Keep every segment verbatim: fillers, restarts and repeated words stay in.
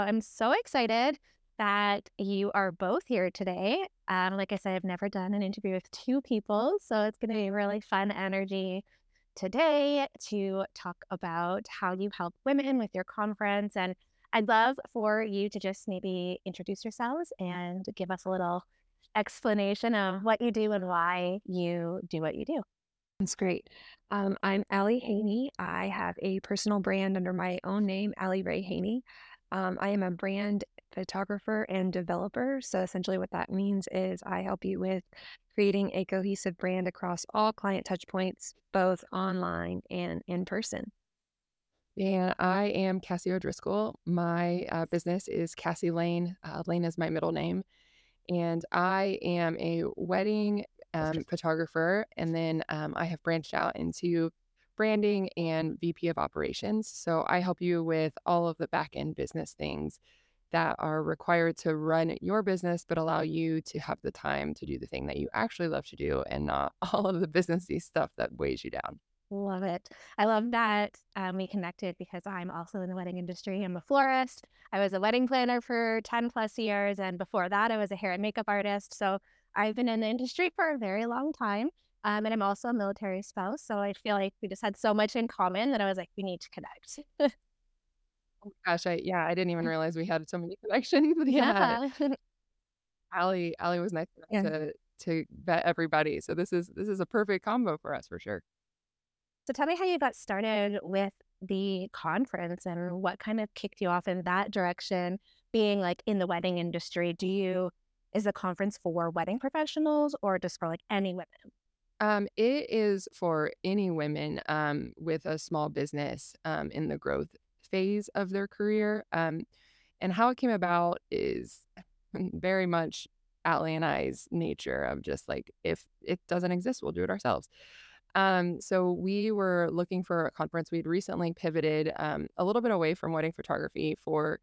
I'm so excited that you are both here today. Um, like I said, I've never done an interview with two people, so it's going to be really fun energy today to talk about how you help women with your conference. And I'd love for you to just maybe introduce yourselves and give us a little explanation of what you do and why you do what you do. That's great. Um, I'm Allie Haney. I have a personal brand under my own name, Allie Ray Haney. Um, I am a brand photographer and developer. So essentially, what that means is I help you with creating a cohesive brand across all client touch points, both online and in person. And I am Cassie O'Driscoll. My uh, business is Cassie Lane. Uh, Lane is my middle name. And I am a wedding um, photographer. And then um, I have branched out into branding and V P of operations. So I help you with all of the back end business things that are required to run your business, but allow you to have the time to do the thing that you actually love to do and not all of the businessy stuff that weighs you down. Love it. I love that um, we connected because I'm also in the wedding industry. I'm a florist. I was a wedding planner for ten plus years. And before that, I was a hair and makeup artist. So I've been in the industry for a very long time. Um, and I'm also a military spouse. So I feel like we just had so much in common that I was like, we need to connect. Gosh, I yeah, I didn't even realize we had so many connections. Yeah. Yeah. Allie Allie was nice enough Yeah. to to vet everybody, so this is this is a perfect combo for us for sure. So tell me how you got started with the conference and what kind of kicked you off in that direction, being like in the wedding industry. Do you, is the conference for wedding professionals or just for like any women? Um, it is for any women, um, with a small business, um, in the growth phase of their career, um, and how it came about is very much Allie and I's nature of just like, if it doesn't exist, we'll do it ourselves. Um, so we were looking for a conference. We'd recently pivoted, um, a little bit away from wedding photography for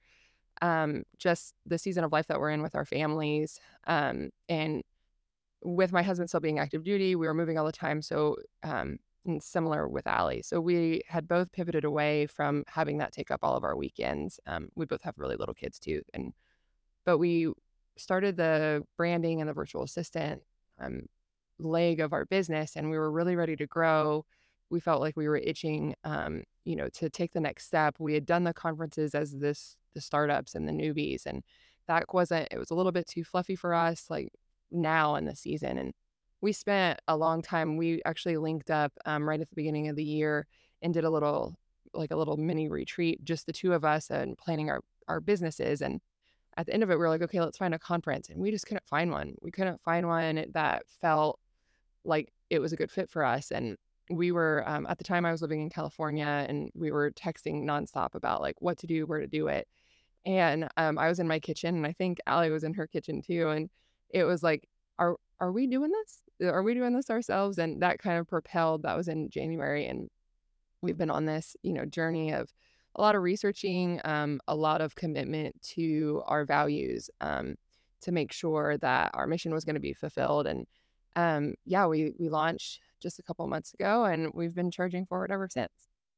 um, just the season of life that we're in with our families. Um, and with my husband still being active duty, we were moving all the time. So, um, and similar with Allie. So we had both pivoted away from having that take up all of our weekends. Um, we both have really little kids too. And, but we started the branding and the virtual assistant, um, leg of our business, and we were really ready to grow. We felt like we were itching, um, you know, to take the next step. We had done the conferences as this the startups and the newbies, and that wasn't. It was a little bit too fluffy for us, like now in the season. And we spent a long time. We actually linked up um, right at the beginning of the year and did a little, like a little mini retreat, just the two of us, and planning our our businesses. And at the end of it, we were like, okay, let's find a conference, and we just couldn't find one. We couldn't find one that felt like it was a good fit for us. And we were um, at the time I was living in California, and we were texting nonstop about like what to do, where to do it. And um, I was in my kitchen, and I think Allie was in her kitchen too. And it was like, are are we doing this? Are we doing this ourselves? And that kind of propelled. That was in January, and we've been on this, you know, journey of a lot of researching, um, a lot of commitment to our values, um, to make sure that our mission was going to be fulfilled. And um, yeah, we we launched just a couple months ago, and we've been charging forward ever since.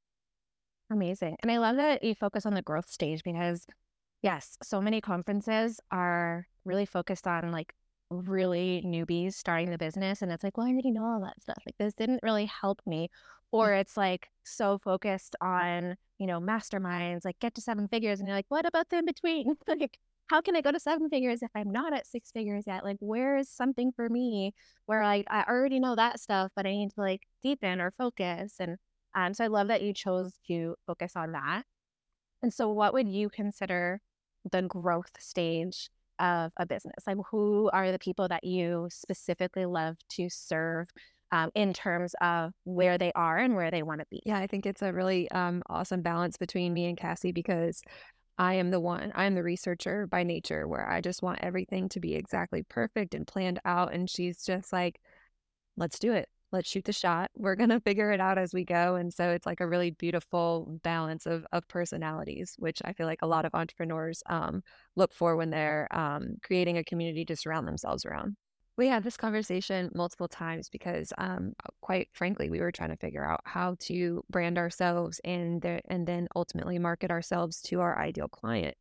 Amazing. And I love that you focus on the growth stage because, yes, so many conferences are really focused on like really newbies starting the business. And it's like, well, I already know all that stuff. Like, this didn't really help me. Or it's like so focused on, you know, masterminds, like get to seven figures. And you're like, what about the in between? Like, how can I go to seven figures if I'm not at six figures yet? Like, where is something for me where like I already know that stuff, but I need to like deepen or focus? And um, so I love that you chose to focus on that. And so what would you consider the growth stage of a business? Like, who are the people that you specifically love to serve um, in terms of where they are and where they want to be? Yeah, I think it's a really um, awesome balance between me and Cassie because I am the one, I am the researcher by nature, where I just want everything to be exactly perfect and planned out. And she's just like, let's do it. Let's shoot the shot. We're going to figure it out as we go. And so it's like a really beautiful balance of, of personalities, which I feel like a lot of entrepreneurs um, look for when they're um, creating a community to surround themselves around. We had this conversation multiple times because, um, quite frankly, we were trying to figure out how to brand ourselves and, the, and then ultimately market ourselves to our ideal client.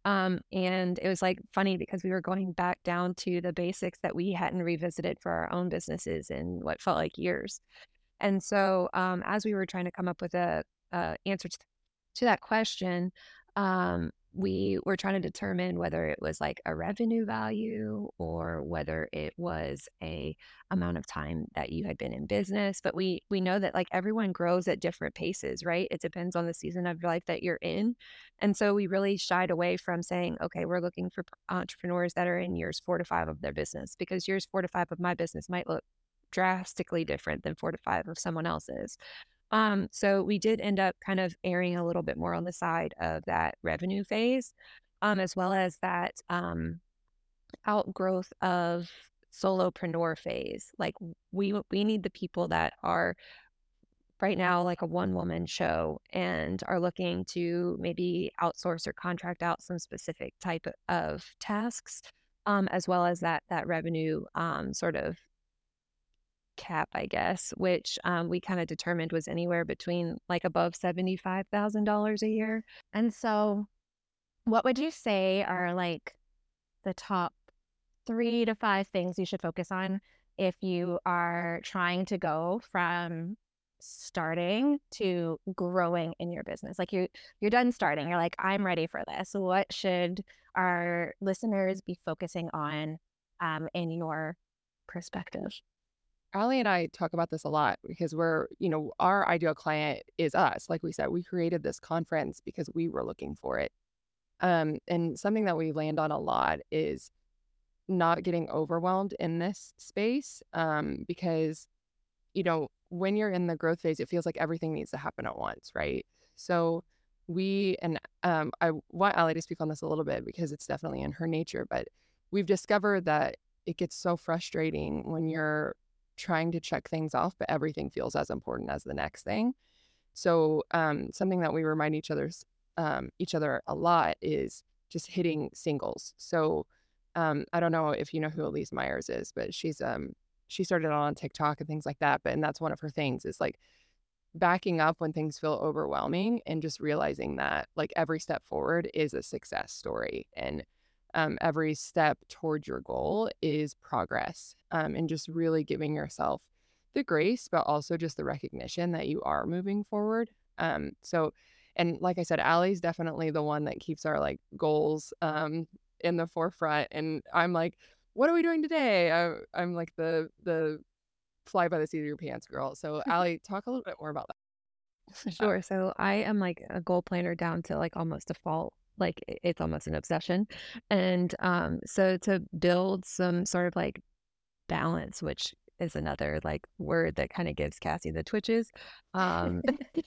Um, and it was like funny because we were going back down to the basics that we hadn't revisited for our own businesses in what felt like years. And so, um, as we were trying to come up with a, a answer to, to that question, um, we were trying to determine whether it was like a revenue value or whether it was a amount of time that you had been in business. But we we know that like everyone grows at different paces, right? It depends on the season of your life that you're in. And so we really shied away from saying, okay, we're looking for entrepreneurs that are in years four to five of their business, because years four to five of my business might look drastically different than four to five of someone else's. Um, so we did end up kind of erring a little bit more on the side of that revenue phase, um, as well as that um, outgrowth of solopreneur phase. Like we we need the people that are right now like a one woman show and are looking to maybe outsource or contract out some specific type of tasks, um, as well as that that revenue um, sort of cap, I guess, which um, we kind of determined was anywhere between like above seventy-five thousand dollars a year. And so, what would you say are like the top three to five things you should focus on if you are trying to go from starting to growing in your business? Like you you're done starting. You're like, I'm ready for this. What should our listeners be focusing on um, in your perspective? Allie and I talk about this a lot because we're, you know, our ideal client is us. Like we said, we created this conference because we were looking for it. Um, and something that we land on a lot is not getting overwhelmed in this space, um, because, you know, when you're in the growth phase, it feels like everything needs to happen at once, right? So we, and um, I want Allie to speak on this a little bit because it's definitely in her nature, but we've discovered that it gets so frustrating when you're trying to check things off, but everything feels as important as the next thing. So um, something that we remind each other's um, each other a lot is just hitting singles. So um, I don't know if you know who Elise Myers is, but she's um she started on TikTok and things like that. But and that's one of her things is like backing up when things feel overwhelming and just realizing that like every step forward is a success story, and um, every step toward your goal is progress, um, and just really giving yourself the grace, but also just the recognition that you are moving forward. Um, so, and like I said, Allie's definitely the one that keeps our like goals um, in the forefront. And I'm like, what are we doing today? I, I'm like the the fly by the seat of your pants girl. So Allie, talk a little bit more about that. Sure. So I am like a goal planner down to like almost a fault. Like i- it's almost an obsession. And um, so to build some sort of like balance, which is another like word that kind of gives Cassie the twitches, um,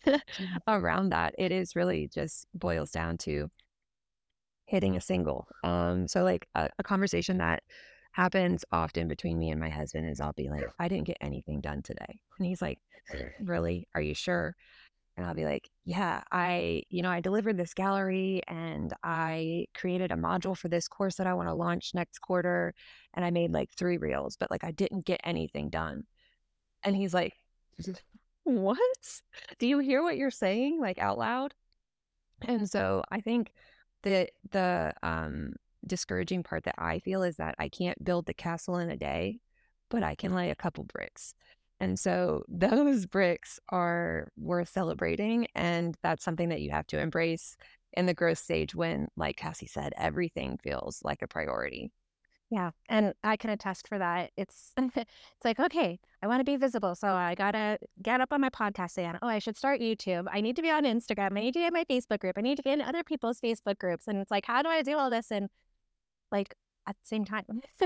around that, it is really just boils down to hitting a single. Um, so like a, a conversation that happens often between me and my husband is I'll be like, I didn't get anything done today. And he's like, really? Are you sure? And I'll be like, yeah, I, you know, I delivered this gallery and I created a module for this course that I want to launch next quarter. And I made like three reels, but like I didn't get anything done. And he's like, what? Do you hear what you're saying like out loud? And so I think the the um discouraging part that I feel is that I can't build the castle in a day, but I can lay a couple bricks. And so those bricks are worth celebrating. And that's something that you have to embrace in the growth stage when, like Cassie said, everything feels like a priority. Yeah, and I can attest for that. It's it's like, okay, I want to be visible, so I gotta get up on my podcast again. Oh, I should start YouTube. I need to be on Instagram. I need to get my Facebook group. I need to be in other people's Facebook groups. And it's like, how do I do all this? And like at the same time,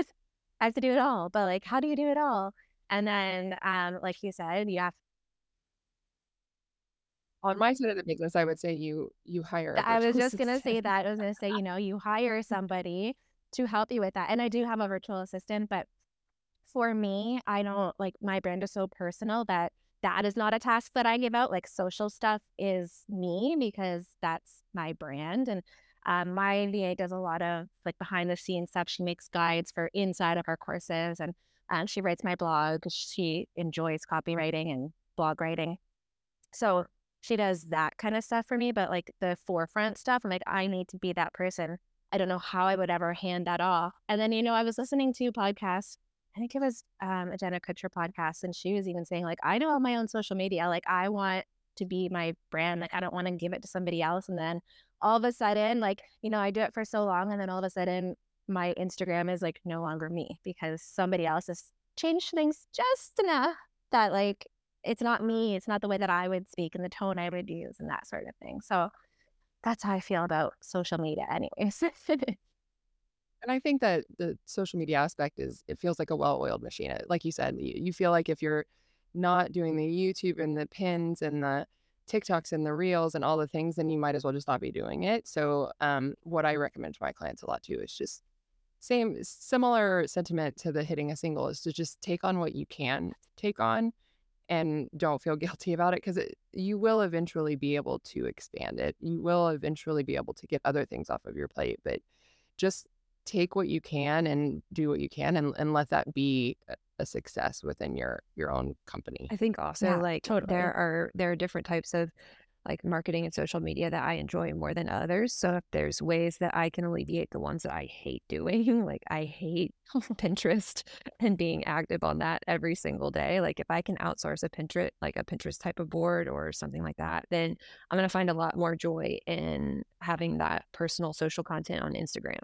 I have to do it all. But like, how do you do it all? And then, um, like you said, you have. On my side of the business, I would say you you hire a I was virtual just gonna say assistant. that. I was gonna say, you know, you hire somebody to help you with that. And I do have a virtual assistant, but for me, I don't like my brand is so personal that that is not a task that I give out. Like social stuff is me because that's my brand. And um, my V A does a lot of like behind the scenes stuff. She makes guides for inside of our courses, and um, she writes my blog. She enjoys copywriting and blog writing. So she does that kind of stuff for me. But like the forefront stuff, I'm like, I need to be that person I don't know how I would ever hand that off. And then, you know, I was listening to podcasts. I think it was um, a Jenna Kutcher podcast, and she was even saying, like, I know my own social media. Like, I want to be my brand. Like, I don't want to give it to somebody else. And then all of a sudden, like, you know, I do it for so long, and then all of a sudden, my Instagram is like no longer me because somebody else has changed things just enough that, like, it's not me. It's not the way that I would speak and the tone I would use and that sort of thing. So that's how I feel about social media, anyways. And I think that the social media aspect is it feels like a well-oiled machine. Uh, Like you said, you, you feel like if you're not doing the YouTube and the pins and the TikToks and the reels and all the things, then you might as well just not be doing it. So, um, what I recommend to my clients a lot too is just same similar sentiment to the hitting a single is to just take on what you can take on and don't feel guilty about it because you will eventually be able to expand it. You will eventually be able to get other things off of your plate, but just take what you can and do what you can and, and let that be a a success within your your own company. I think also Yeah, like there totally. are there are different types of like marketing and social media that I enjoy more than others. So if there's ways that I can alleviate the ones that I hate doing, like I hate Pinterest and being active on that every single day. Like if I can outsource a Pinterest, like a Pinterest type of board or something like that, then I'm going to find a lot more joy in having that personal social content on Instagram.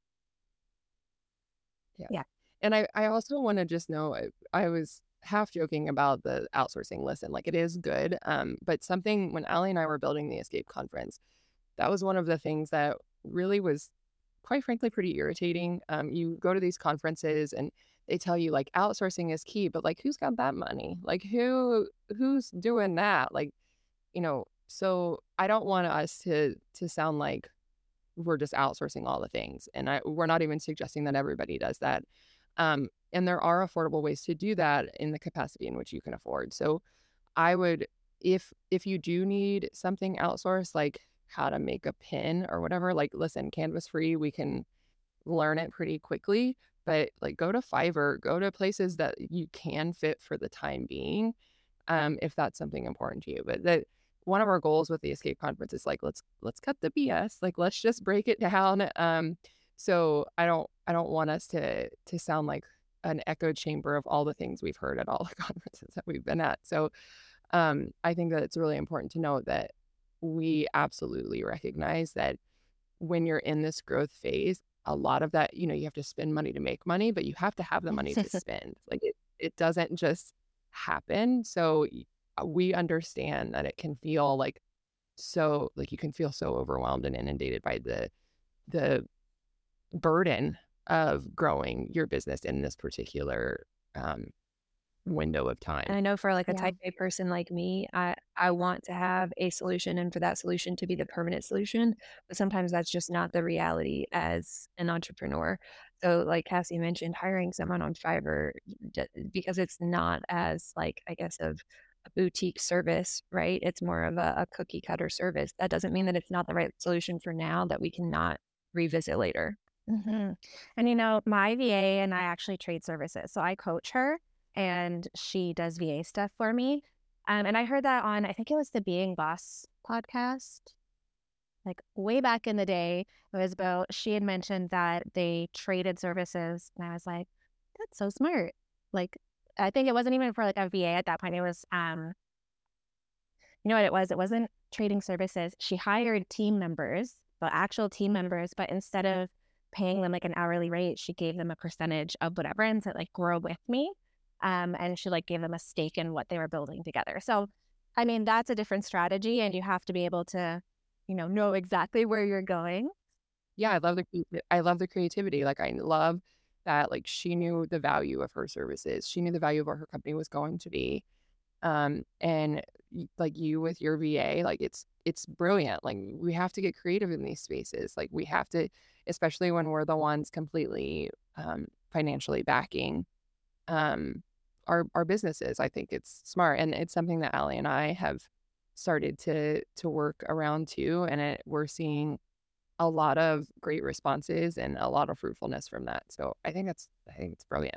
Yeah. Yeah. And I, I also want to just know I, I was half joking about the outsourcing. Listen, like it is good. Um, but something when Allie and I were building the Escape conference, that was one of the things that really was quite frankly pretty irritating. Um, you go to these conferences and they tell you like outsourcing is key, but like who's got that money? Like who who's doing that? Like, you know, so I don't want us to to sound like we're just outsourcing all the things. And I we're not even suggesting that everybody does that. Um, and there are affordable ways to do that in the capacity in which you can afford. So I would if if you do need something outsourced, like how to make a pin or whatever, like listen, Canvas free, we can learn it pretty quickly. But like go to Fiverr, go to places that you can fit for the time being, um, if that's something important to you. But that one of our goals with the Escape conference is like let's let's cut the B S. Like let's just break it down. Um, so I don't I don't want us to to sound like an echo chamber of all the things we've heard at all the conferences that we've been at. So um, I think that it's really important to note that we absolutely recognize that when you're in this growth phase, a lot of that, you know, you have to spend money to make money, but you have to have the money to spend. Like it, it doesn't just happen. So y- uh, we understand that it can feel like so like you can feel so overwhelmed and inundated by the the burden of growing your business in this particular um, window of And time. I know for like a Yeah. type A person like me, I I want to have a solution and for that solution to be the permanent solution, but sometimes that's just not the reality as an entrepreneur. So like Cassie mentioned, hiring someone on Fiverr j- because it's not as like I guess of a boutique service, right? It's more of a, a cookie cutter service. That doesn't mean that it's not the right solution for now that we cannot revisit later. hmm And you know, my V A and I actually trade services. So I coach her and she does V A stuff for me. Um, and I heard that on, I think it was the Being Boss podcast, like way back in the day. It was about, she had mentioned that they traded services. And I was like, that's so smart. Like, I think it wasn't even for like a V A at that point. It was, um, you know what it was? It wasn't trading services. She hired team members, the actual team members, but instead of paying them like an hourly rate, she gave them a percentage of whatever and said like grow with me. Um, and she like gave them a stake in what they were building together. So, I mean, that's a different strategy, and you have to be able to, you know, know exactly where you're going. Yeah, I love the crea- I love the creativity. Like I love that like she knew the value of her services. She knew the value of what her company was going to be. Um, and y- like you with your V A, like it's it's brilliant. Like we have to get creative in these spaces. Like we have to, especially when we're the ones completely um, financially backing um, our our businesses. I think it's smart, and it's something that Allie and I have started to to work around too. And it, we're seeing a lot of great responses and a lot of fruitfulness from that. So I think that's I think it's brilliant.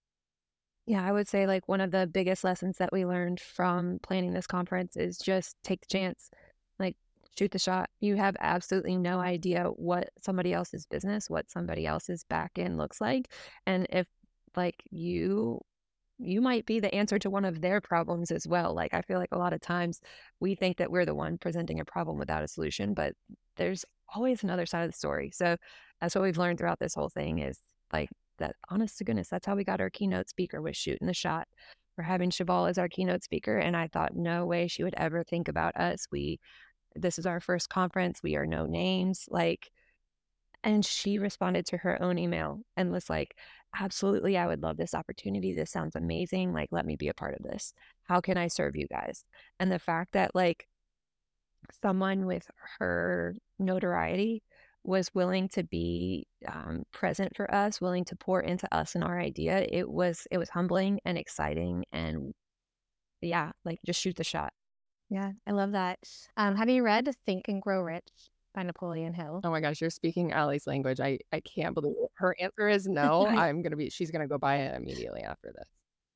Yeah, I would say like one of the biggest lessons that we learned from planning this conference is just take the chance. Like shoot the shot. You have absolutely no idea what somebody else's business, what somebody else's back end looks like. And if like you you might be the answer to one of their problems as well. Like I feel like a lot of times we think that we're the one presenting a problem without a solution, but there's always another side of the story. So that's what we've learned throughout this whole thing is like that honest to goodness, that's how we got our keynote speaker was shooting the shot. We're having Cheval as our keynote speaker. And I thought no way she would ever think about us. We this is our first conference. We are no names. Like, and she responded to her own email and was like, absolutely, I would love this opportunity. This sounds amazing. Like, let me be a part of this. How can I serve you guys? And the fact that, like, someone with her notoriety was willing to be um, present for us, willing to pour into us and our idea, it was it was humbling and exciting. And yeah, like, just shoot the shot. Yeah, I love that. Um, have you read Think and Grow Rich by Napoleon Hill? Oh my gosh, you're speaking Allie's language. I I can't believe it. Her answer is no. I I'm gonna be she's gonna go buy it immediately after this.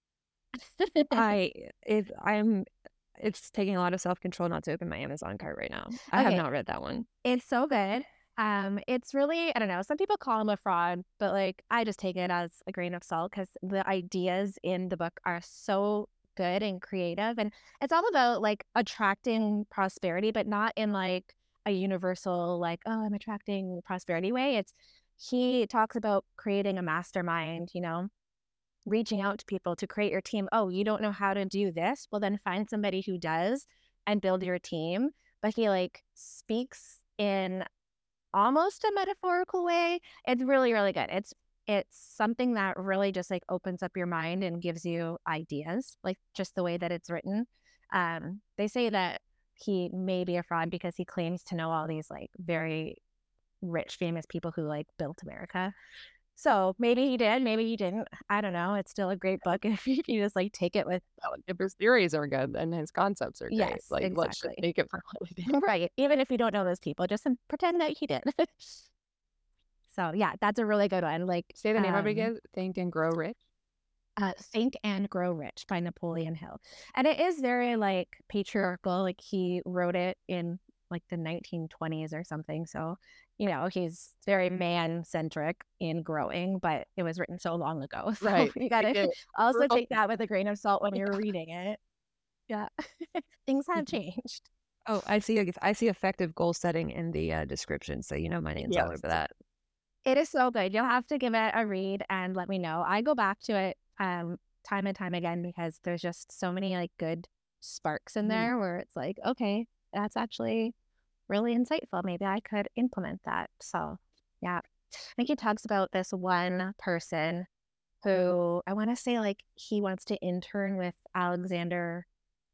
I if I'm it's taking a lot of self-control not to open my Amazon cart right now. I have Okay, not read that one. it's so good. Um, it's really, I don't know, some people call him a fraud, but like I just take it as a grain of salt because the ideas in the book are so good and creative. And it's all about like attracting prosperity, but not in like a universal, like, oh, I'm attracting prosperity way. It's he talks about creating a mastermind, you know, reaching out to people to create your team. Oh, you don't know how to do this? Well, then find somebody who does and build your team. But he like speaks in almost a metaphorical way. It's really, really good. It's it's something that really just like opens up your mind and gives you ideas, like just the way that it's written. Um, they say that he may be a fraud because he claims to know all these like very rich, famous people who like built America. So maybe he did, maybe he didn't. I don't know. It's still a great book if you just like take it with Oh, if his theories are good, then his concepts are great. yes, Like, let's just exactly. take it for what it is. Right. Even if you don't know those people, just um, pretend that he did. So yeah, that's a really good one. Like Say the name of it um again. Think and Grow Rich. uh, Think and Grow Rich by Napoleon Hill. And it is very like patriarchal. Like he wrote it in like the nineteen twenties or something. So, you know, he's very man centric in growing, but it was written so long ago. So Right. you I gotta get it. also Girl. take that with a grain of salt when you're reading it. Yeah. Things have changed. Oh, I see a I see effective goal setting in the uh, description, so you know my name's all Yes. over that. It is so good. You'll have to give it a read and let me know. I go back to it um time and time again because there's just so many like good sparks in Mhm. there where it's like, okay, that's actually really insightful. Maybe I could implement that. So yeah. I think he talks about this one person who I want to say like he wants to intern with Alexander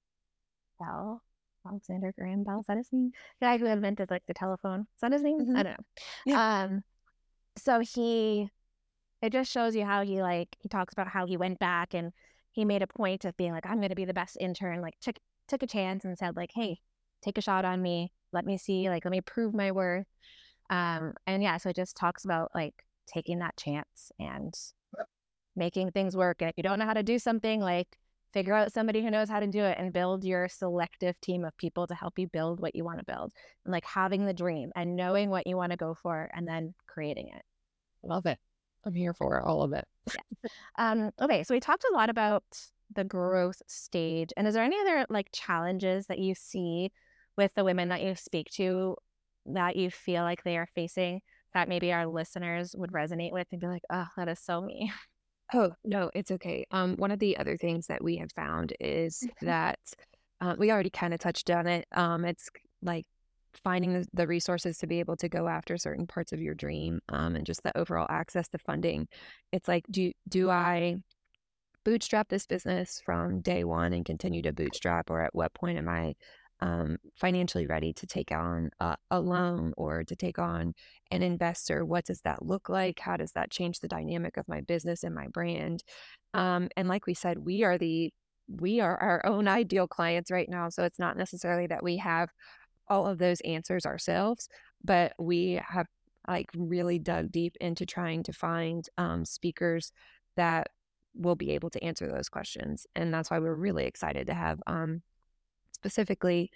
Bell. Alexander Graham Bell. Is that his name? The guy who invented like the telephone. Is that his name? Hmm. I don't know. Yeah. Um, so he it just shows you how he like he talks about how he went back and he made a point of being like, I'm gonna be the best intern, like took took a chance and said, like, hey, take a shot on me. Let me see, like let me prove my worth. Um, and yeah, so it just talks about like taking that chance and making things work. And if you don't know how to do something, like figure out somebody who knows how to do it and build your selective team of people to help you build what you want to build. And like having the dream and knowing what you want to go for and then creating it. Love it. I'm here for it, all of it. Um, okay, so we talked a lot about the growth stage. And is there any other like challenges that you see with the women that you speak to that you feel like they are facing that maybe our listeners would resonate with and be like, oh, that is so me? Oh, no, it's okay. Um, one of the other things that we have found is that uh, we already kind of touched on it. Um, it's like finding the, the resources to be able to go after certain parts of your dream, um, and just the overall access to funding. It's like, do do I bootstrap this business from day one and continue to bootstrap, or at what point am I um, financially ready to take on a, a loan or to take on an investor? What does that look like? How does that change the dynamic of my business and my brand? Um, and like we said, we are the we are our own ideal clients right now. So it's not necessarily that we have all of those answers ourselves, but we have like really dug deep into trying to find um, speakers that will be able to answer those questions. And that's why we're really excited to have um, specifically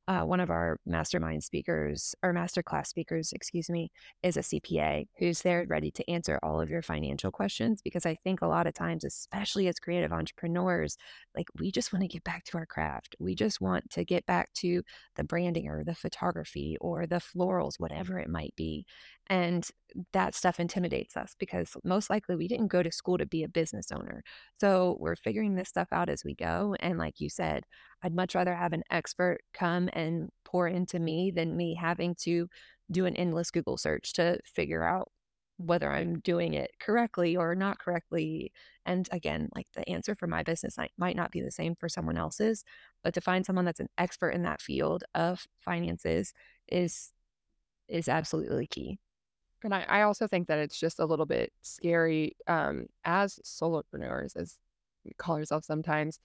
uh, one of our mastermind speakers or masterclass speakers, excuse me, is a C P A who's there ready to answer all of your financial questions. Because I think a lot of times, especially as creative entrepreneurs, like we just want to get back to our craft. We just want to get back to the branding or the photography or the florals, whatever it might be. And that stuff intimidates us because most likely we didn't go to school to be a business owner. So we're figuring this stuff out as we go. And like you said, I'd much rather have an expert come and pour into me than me having to do an endless Google search to figure out whether I'm doing it correctly or not correctly. And again, like the answer for my business might might not be the same for someone else's, but to find someone that's an expert in that field of finances is is absolutely key. And I, I also think that it's just a little bit scary um, as solopreneurs, as we call ourselves sometimes,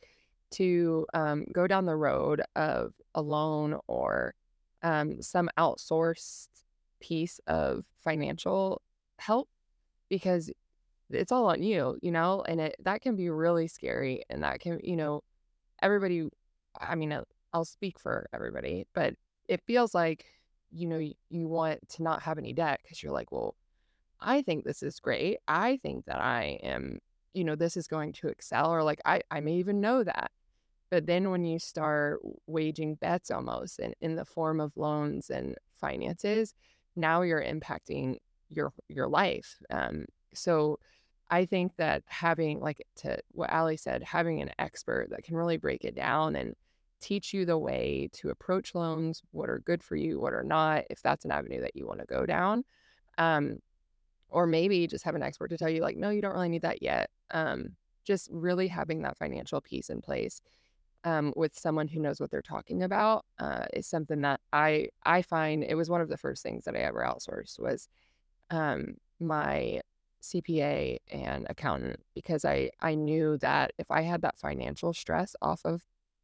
to um, go down the road of a loan or um, some outsourced piece of financial help because it's all on you, you know, and it that can be really scary. And that can, you know, everybody, I mean, uh, I'll speak for everybody, but it feels like, you know, you, you want to not have any debt because you're like, well, I think this is great. I think that I am, you know, this is going to excel, or like I, I may even know that. But then when you start waging bets almost in, in the form of loans and finances, now you're impacting your your life. Um, so I think that having, like to what Ali said, having an expert that can really break it down and teach you the way to approach loans, what are good for you, what are not, if that's an avenue that you want to go down. Um, or maybe just have an expert to tell you, like, no, you don't really need that yet. Um, just really having that financial piece in place um, with someone who knows what they're talking about uh, is something that I I find it was one of the first things that I ever outsourced was um, my C P A and accountant because I I knew that if I had that financial stress off of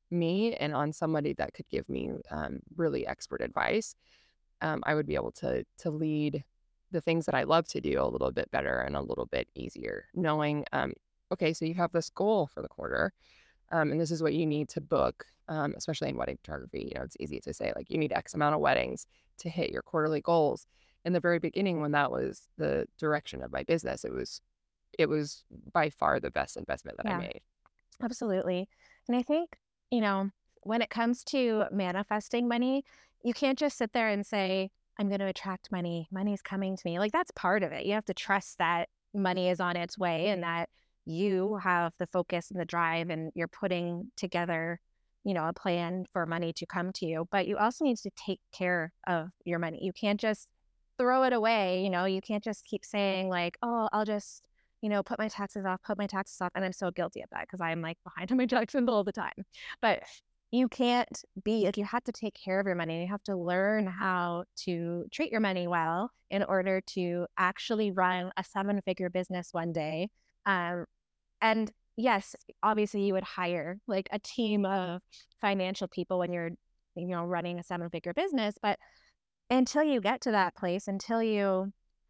me and on somebody that could give me um, really expert advice, um, I would be able to to lead the things that I love to do a little bit better and a little bit easier, knowing um, okay, so you have this goal for the quarter um, and this is what you need to book, um, especially in wedding photography. You know, it's easy to say, like, you need X amount of weddings to hit your quarterly goals. In the very beginning, when that was the direction of my business, it was it was by far the best investment that I Yeah, made. absolutely. And I think, you know, when it comes to manifesting money, you can't just sit there and say, I'm going to attract money. Money's coming to me. Like that's part of it. You have to trust that money is on its way and that you have the focus and the drive and you're putting together, you know, a plan for money to come to you. But you also need to take care of your money. You can't just throw it away. You know, you can't just keep saying like, oh, I'll just you know, put my taxes off, put my taxes off. And I'm so guilty of that because I'm like behind on my taxes all the time. But you can't be like, you have to take care of your money. You have to learn how to treat your money well in order to actually run a seven figure business one day. Um, and yes, obviously you would hire like a team of financial people when you're, you know, running a seven figure business. But until you get to that place, until you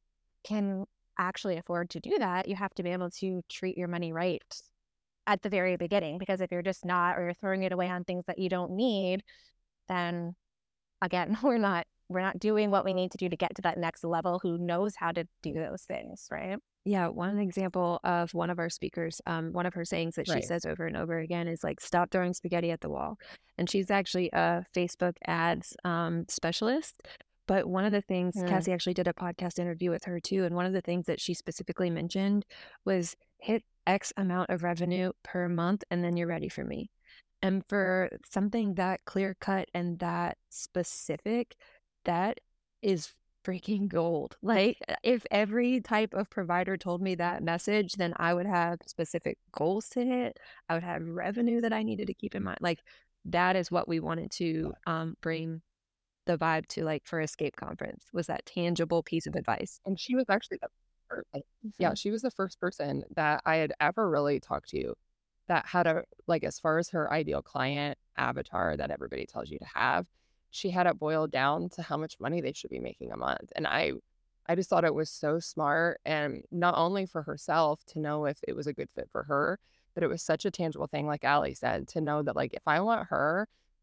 can actually afford to do that, you have to be able to treat your money right at the very beginning. Because if you're just not, or you're throwing it away on things that you don't need, then again, we're not we're not doing what we need to do to get to that next level. Who knows how to do those things, right? Yeah, one example of one of our speakers, um, one of her sayings that she Right. says over and over again is like, stop throwing spaghetti at the wall. And she's actually a Facebook ads um, specialist. But one of the things, Mm. Cassie actually did a podcast interview with her too. And one of the things that she specifically mentioned was hit X amount of revenue per month and then you're ready for me. And for something that clear cut and that specific, that is freaking gold. Like, uh, if every type of provider told me that message, then I would have specific goals to hit. I would have revenue that I needed to keep in mind. Like, that is what we wanted to um, bring the vibe to, like, for Escape Conference, was that tangible piece of advice. And she was actually the first, like, yeah, Mhm. she was the first person that I had ever really talked to that had a, like, as far as her ideal client avatar that everybody tells you to have, she had it boiled down to how much money they should be making a month. And I I just thought it was so smart, and not only for herself to know if it was a good fit for her, but it was such a tangible thing, like Ali said, to know that, like, if I want her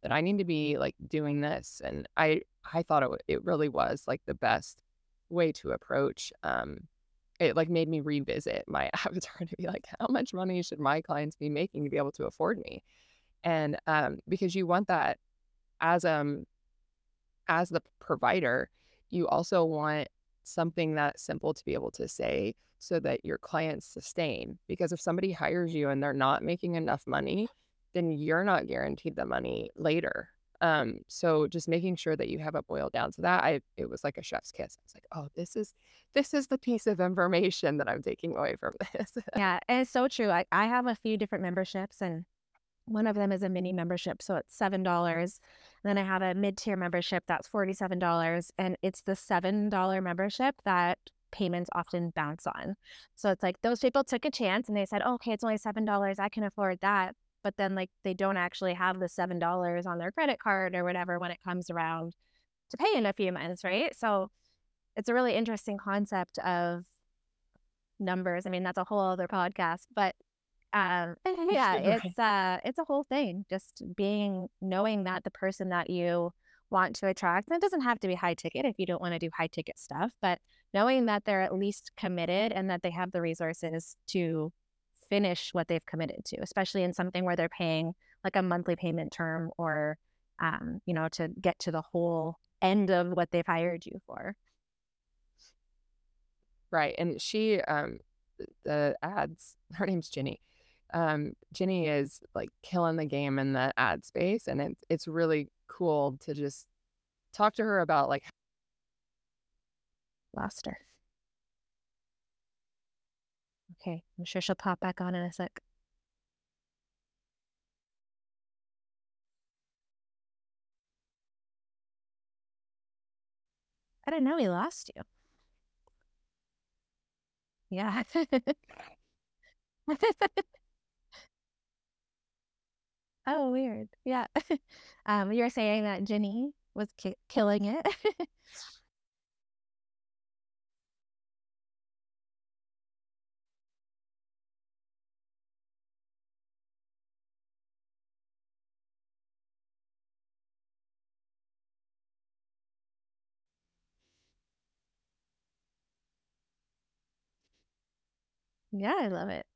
that I need to be like doing this. And I I thought it wa- it really was like the best way to approach. Um, it like made me revisit my avatar to be like, how much money should my clients be making to be able to afford me? And um, because you want that as um as the provider, you also want something that simple to be able to say so that your clients sustain. Because if somebody hires you and they're not making enough money, then you're not guaranteed the money later. Um, so just making sure that you have it boiled down to that, I it was like a chef's kiss. I was like, oh, this is this is the piece of information that I'm taking away from this. Yeah, and it's so true. I I have a few different memberships, and one of them is a mini membership, so it's seven dollars. Then I have a mid-tier membership that's forty-seven dollars, and it's the seven dollar membership that payments often bounce on. So it's like those people took a chance and they said, "Oh, okay, it's only seven dollars, I can afford that." But then, like, they don't actually have the seven dollars on their credit card or whatever when it comes around to pay in a few months, right? So it's a really interesting concept of numbers. I mean, that's a whole other podcast, but um, yeah, Right. it's uh it's a whole thing. Just being knowing that the person that you want to attract, and it doesn't have to be high ticket if you don't want to do high ticket stuff, but knowing that they're at least committed and that they have the resources to finish what they've committed to, especially in something where they're paying like a monthly payment term or um, you know, to get to the whole end of what they've hired you for. Right. And she um th- the ads, her name's Jenny. Um Jenny is like killing the game in the ad space, and it's it's really cool to just talk to her about like Lost her. Okay, I'm sure she'll pop back on in a sec. I didn't know we lost you. Yeah. Oh, weird. Yeah. Um, you were saying that Jenny was ki killing it. Yeah, I love it.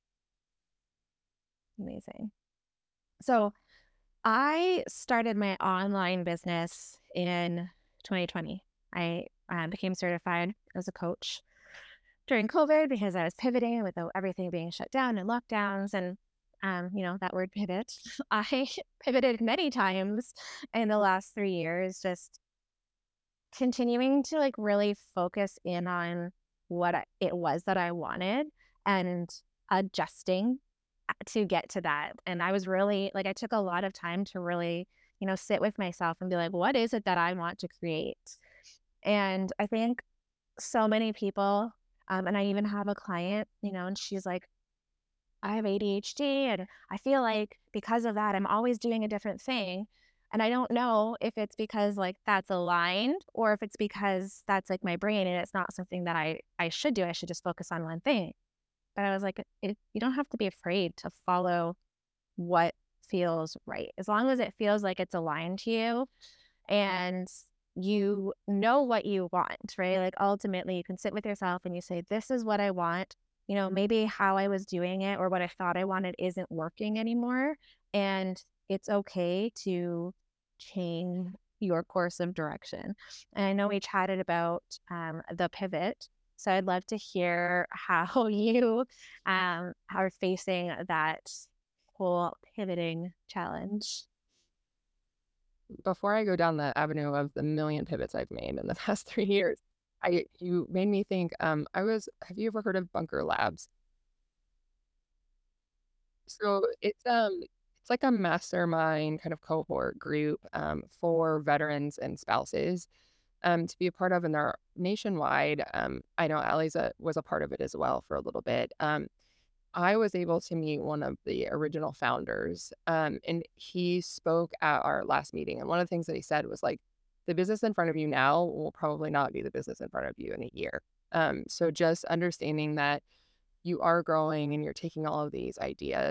Amazing. So I started my online business in twenty twenty. I um, became certified as a coach during COVID because I was pivoting with the- everything being shut down and lockdowns and um, you know, that word pivot. I pivoted many times in the last three years, just continuing to like really focus in on what I, it was that I wanted and adjusting to get to that. And I was really like, I took a lot of time to really, you know, sit with myself and be like, what is it that I want to create? And I think so many people, um, and I even have a client, you know, and she's like, I have A D H D and I feel like because of that, I'm always doing a different thing. And I don't know if it's because like that's aligned or if it's because that's like my brain and it's not something that I I should do. I should just focus on one thing. But I was like, it, you don't have to be afraid to follow what feels right. As long as it feels like it's aligned to you and you know what you want, right? Like ultimately, you can sit with yourself and you say, this is what I want. You know, maybe how I was doing it or what I thought I wanted isn't working anymore. And it's okay to change your course of direction. And I know we chatted about um, the pivot. So I'd love to hear how you um, are facing that whole pivoting challenge. before I go down the avenue of the million pivots I've made in the past three years, I you made me think. Um, I was. Have you ever heard of Bunker Labs? So it's um it's like a mastermind kind of cohort group um for veterans and spouses um to be a part of, and they're nationwide. Um, I know Allie's a, was a part of it as well for a little bit. Um, I was able to meet one of the original founders, um, and he spoke at our last meeting. And one of the things that he said was like, the business in front of you now will probably not be the business in front of you in a year. Um, so just understanding that you are growing and you're taking all of these ideas,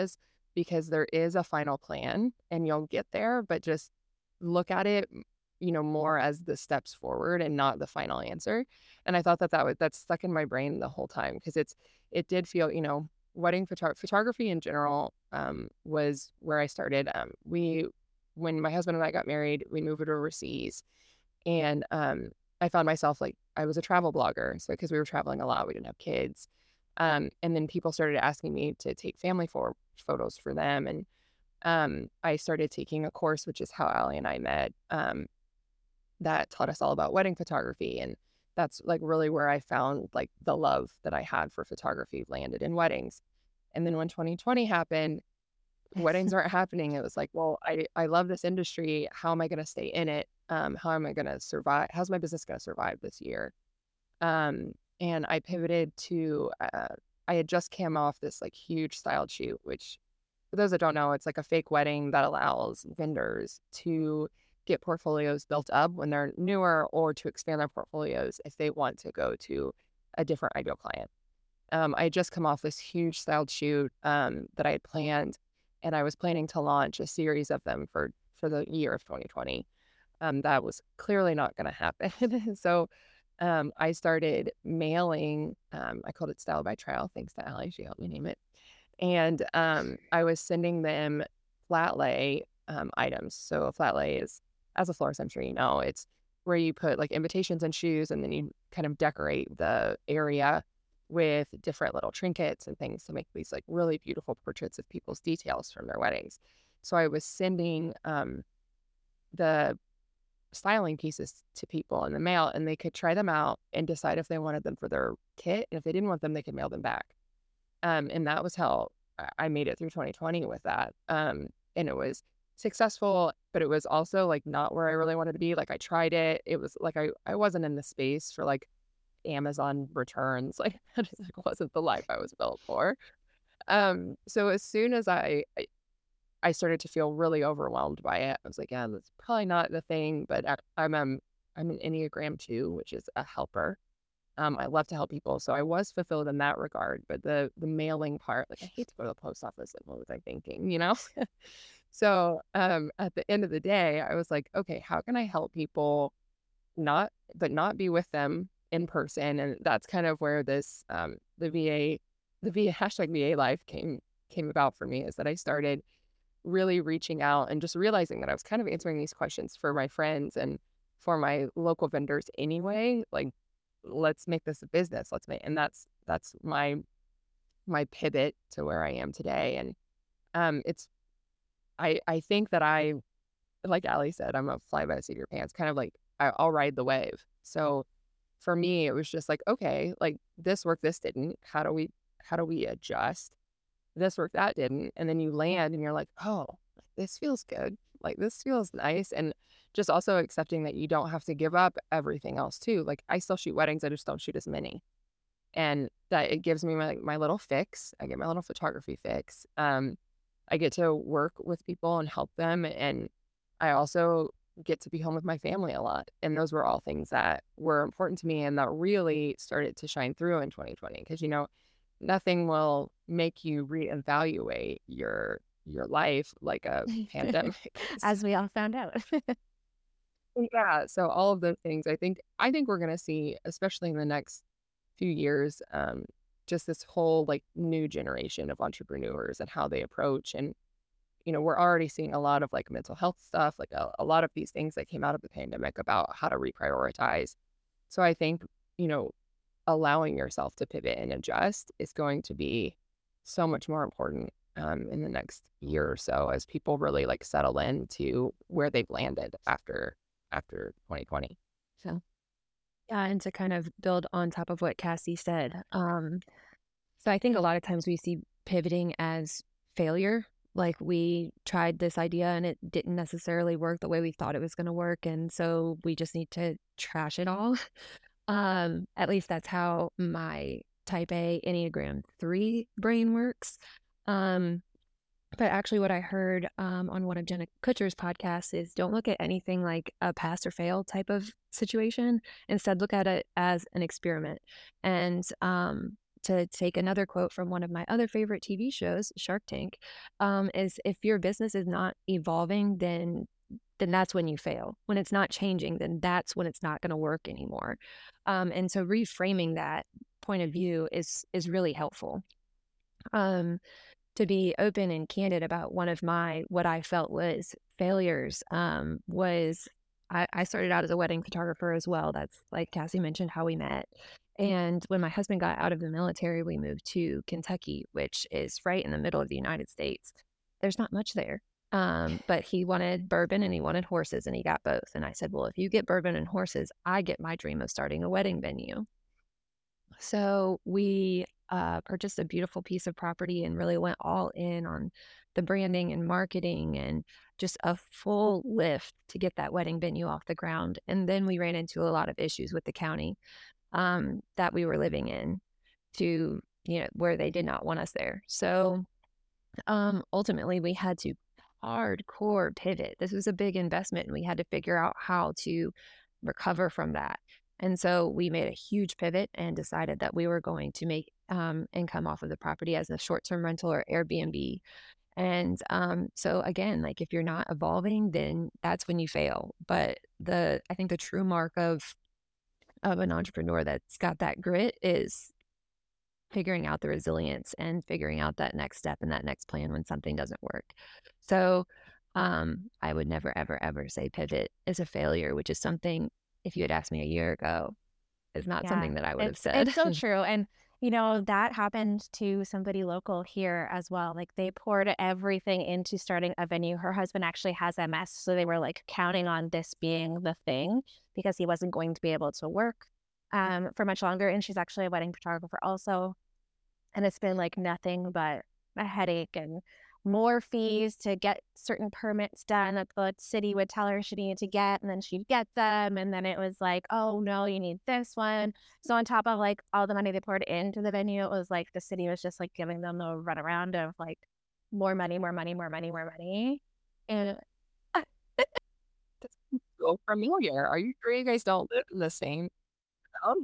because there is a final plan and you'll get there, but just look at it, you know, more as the steps forward and not the final answer. And I thought that that was that's stuck in my brain the whole time because it's it did feel, you know, wedding photo- photography in general um, was where I started. Um, we when my husband and I got married, we moved overseas, and um, I found myself like I was a travel blogger, so because we were traveling a lot, we didn't have kids. Um, and then people started asking me to take family for photos for them, and um, I started taking a course, which is how Allie and I met. Um, that taught us all about wedding photography. And that's like really where I found like the love that I had for photography landed in weddings. And then when twenty twenty happened, weddings aren't happening. It was like, well, I, I love this industry. How am I going to stay in it? Um, how am I going to survive? How's my business going to survive this year? Um, and I pivoted to, uh, I had just came off this like huge styled shoot, which for those that don't know, it's like a fake wedding that allows vendors to get portfolios built up when they're newer or to expand their portfolios if they want to go to a different ideal client. Um, I had just come off this huge styled shoot um, that I had planned, and I was planning to launch a series of them for for the year of twenty twenty. Um, that was clearly not going to happen. So um, I started mailing. Um, I called it Style by Trial. Thanks to Allie, she helped me name it. And um, I was sending them flat lay um, items. So a flat lay is, as a florist, I'm sure you know, it's where you put like invitations and shoes, and then you kind of decorate the area with different little trinkets and things to make these like really beautiful portraits of people's details from their weddings. So I was sending um, the styling pieces to people in the mail, and they could try them out and decide if they wanted them for their kit. And if they didn't want them, they could mail them back. Um, and that was how I I made it through twenty twenty with that. Um, and it was successful, but it was also like not where I really wanted to be. Like I tried it. It was like I, I wasn't in the space for like Amazon returns. Like that just like, wasn't the life I was built for. Um, so as soon as I, I I started to feel really overwhelmed by it, I was like, yeah, that's probably not the thing. But I, I'm um, I'm an Enneagram two, which is a helper. Um, I love to help people, so I was fulfilled in that regard. But the the mailing part, like I hate to go to the post office. Like, what was I thinking? You know. So um, at the end of the day, I was like, okay, how can I help people not, but not be with them in person? And that's kind of where this um, the V A, the V A hashtag V A life came came about for me. Is that I started really reaching out and just realizing that I was kind of answering these questions for my friends and for my local vendors anyway. Like, let's make this a business. Let's make, and that's that's my my pivot to where I am today. And um, it's I I think that I, like Allie said, I'm a fly by the seat of your pants, kind of like I, I'll ride the wave. So for me, it was just like, okay, like this worked, this didn't. How do we how do we adjust? This worked, that didn't. And then you land and you're like, oh, this feels good. Like this feels nice. And just also accepting that you don't have to give up everything else too. Like I still shoot weddings, I just don't shoot as many. And that it gives me my my little fix. I get my little photography fix. Um, I get to work with people and help them. And I also get to be home with my family a lot. And those were all things that were important to me and that really started to shine through in twenty twenty. Because, you know, nothing will make you reevaluate your your life like a pandemic. As we all found out. Yeah. So all of those things, I think I think we're gonna see, especially in the next few years, um, just this whole like new generation of entrepreneurs and how they approach. And, you know, we're already seeing a lot of like mental health stuff, like a, a lot of these things that came out of the pandemic about how to reprioritize. So I think, you know, allowing yourself to pivot and adjust is going to be so much more important um, in the next year or so as people really like settle into where they've landed after after twenty twenty. So Yeah, and to kind of build on top of what Cassie said, um, so I think a lot of times we see pivoting as failure. Like we tried this idea and it didn't necessarily work the way we thought it was going to work, and so we just need to trash it all. Um, at least that's how my type A Enneagram three brain works. Um, but actually what I heard um, on one of Jenna Kutcher's podcasts is don't look at anything like a pass or fail type of situation. Instead, look at it as an experiment. And um, to take another quote from one of my other favorite T V shows, Shark Tank, um, is if your business is not evolving, then then that's when you fail. When it's not changing, then that's when it's not going to work anymore. Um, and so reframing that point of view is is really helpful. Um, to be open and candid about one of my what I felt was failures um, was I, I started out as a wedding photographer as well. That's like Cassie mentioned how we met. And when my husband got out of the military, we moved to Kentucky, which is right in the middle of the United States. There's not much there. Um, but he wanted bourbon and he wanted horses, and he got both. And I said, well, if you get bourbon and horses, I get my dream of starting a wedding venue. So we uh, purchased a beautiful piece of property and really went all in on the branding and marketing and just a full lift to get that wedding venue off the ground. And then we ran into a lot of issues with the county um, that we were living in to, you know, where they did not want us there. So um, ultimately, we had to hardcore pivot. This was a big investment, and we had to figure out how to recover from that. And so we made a huge pivot and decided that we were going to make um, income off of the property as a short-term rental or Airbnb. And um, so again, like if you're not evolving, then that's when you fail. But the I think the true mark of of an entrepreneur that's got that grit is figuring out the resilience and figuring out that next step and that next plan when something doesn't work. So um, I would never, ever, ever say pivot is a failure, which is something, if you had asked me a year ago, is not Yeah, something that I would have it's said. it's so true, and, you know, that happened to somebody local here as well, like, they poured everything into starting a venue. Her husband actually has M S, so they were, like, counting on this being the thing because he wasn't going to be able to work, um, for much longer, and she's actually a wedding photographer also. And it's been like nothing but a headache and more fees to get certain permits done that the city would tell her she needed to get, and then she'd get them. And then it was like, oh no, you need this one. So on top of like all the money they poured into the venue, it was like the city was just like giving them the runaround of like more money, more money, more money, more money. And So familiar. Are you sure you guys don't live in the same town?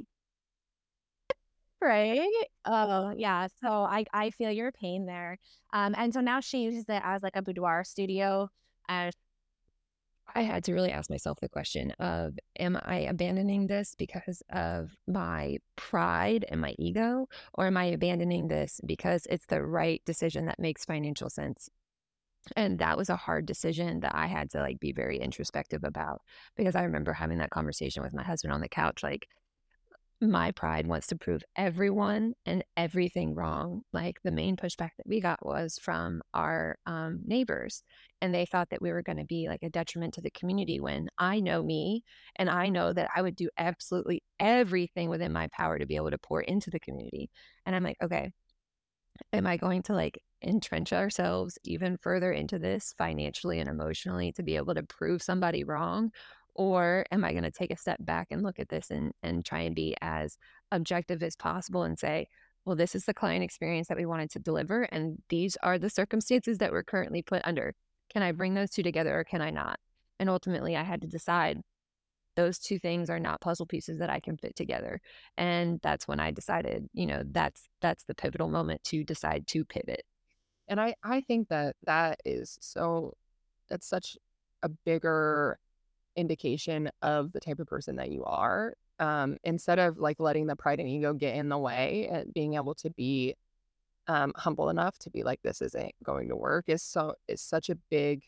right. Oh, yeah. So I I feel your pain there. Um, and so now she uses it as like a boudoir studio. Uh, I had to really ask myself the question of, am I abandoning this because of my pride and my ego, or am I abandoning this because it's the right decision that makes financial sense? And that was a hard decision that I had to like be very introspective about, because I remember having that conversation with my husband on the couch, like, my pride wants to prove everyone and everything wrong. Like the main pushback that we got was from our um, neighbors, and they thought that we were going to be like a detriment to the community. When I know me, and I know that I would do absolutely everything within my power to be able to pour into the community. And I'm like, okay, am I going to like entrench ourselves even further into this financially and emotionally to be able to prove somebody wrong? Or am I going to take a step back and look at this and, and try and be as objective as possible and say, well, this is the client experience that we wanted to deliver, and these are the circumstances that we're currently put under. Can I bring those two together or can I not? And ultimately, I had to decide those two things are not puzzle pieces that I can fit together. And that's when I decided, you know, that's that's the pivotal moment to decide to pivot. And I I think that that is so that's such a bigger indication of the type of person that you are. Um, instead of like letting the pride and ego get in the way, and being able to be um, humble enough to be like, this isn't going to work is so is such a big.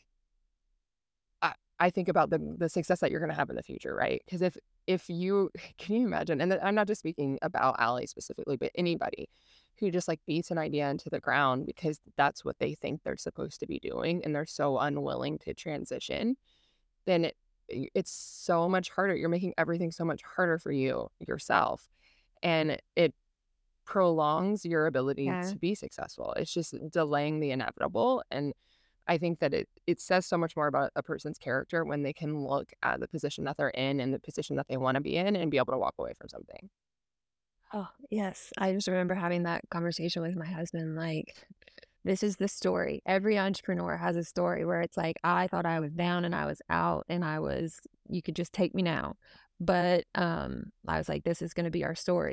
I, I think about the the success that you're going to have in the future, right? Because if if you can you imagine, and I'm not just speaking about Allie specifically, but anybody who just like beats an idea into the ground because that's what they think they're supposed to be doing, and they're so unwilling to transition, then it it's so much harder. You're making everything so much harder for you yourself, and it prolongs your ability yeah. to be successful. It's just delaying the inevitable, and I think that it it says so much more about a person's character when they can look at the position that they're in and the position that they want to be in and be able to walk away from something. Oh, yes. I just remember having that conversation with my husband. Like, this is the story. Every entrepreneur has a story where it's like, I thought I was down and I was out and I was, you could just take me now. But um, I was like, this is going to be our story.